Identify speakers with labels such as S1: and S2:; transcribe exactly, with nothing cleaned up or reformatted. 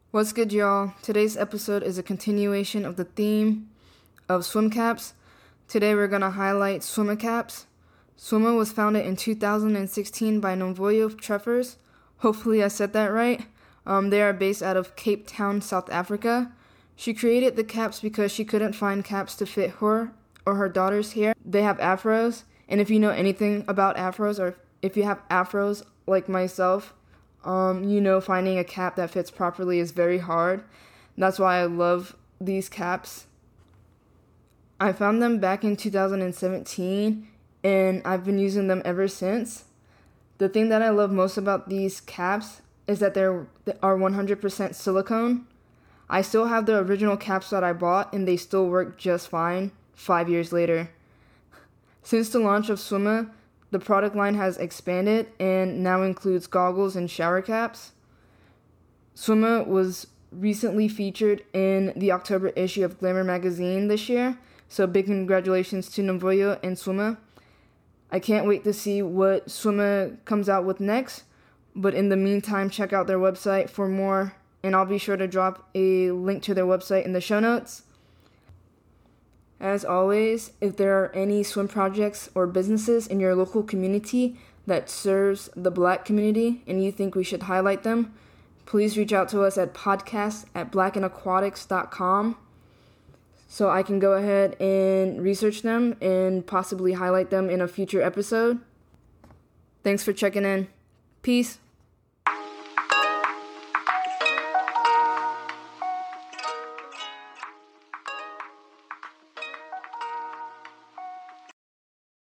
S1: What's good, y'all? Today's episode is a continuation of the theme of swim caps. Today we're going to highlight Swimma caps. Swimma was founded in two thousand sixteen by Novoyo Treffers. Hopefully I said that right. Um, they are based out of Cape Town, South Africa. She created the caps because she couldn't find caps to fit her or her daughter's hair. They have afros, and if you know anything about afros, or if you have afros like myself, Um, you know, finding a cap that fits properly is very hard. That's why I love these caps. I found them back in two thousand seventeen, and I've been using them ever since. The thing that I love most about these caps is that they're, they are one hundred percent silicone. I still have the original caps that I bought, and they still work just fine five years later. Since the launch of Swimma, the product line has expanded and now includes goggles and shower caps. Swimma was recently featured in the October issue of Glamour magazine this year, so big congratulations to Novoyo and Swimma. I can't wait to see what Swimma comes out with next, but in the meantime, check out their website for more, and I'll be sure to drop a link to their website in the show notes. As always, if there are any swim projects or businesses in your local community that serves the Black community and you think we should highlight them, please reach out to us at podcast at black and aquatics dot com so I can go ahead and research them and possibly highlight them in a future episode. Thanks for checking in. Peace.